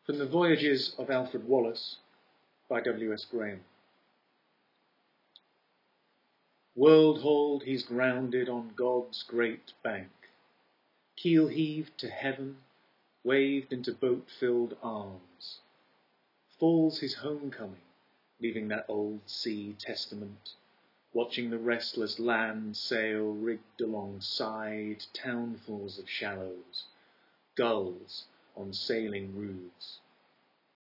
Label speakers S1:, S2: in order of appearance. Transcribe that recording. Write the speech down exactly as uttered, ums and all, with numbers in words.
S1: From the Voyages of Alfred Wallace by W S Graham. World-hauled he's grounded on God's great bank, keel heaved to heaven, waved into boat-filled arms. Falls his homecoming, leaving that old sea testament, watching the restless land sail rigged alongside townfuls of shallows, gulls on sailing roofs.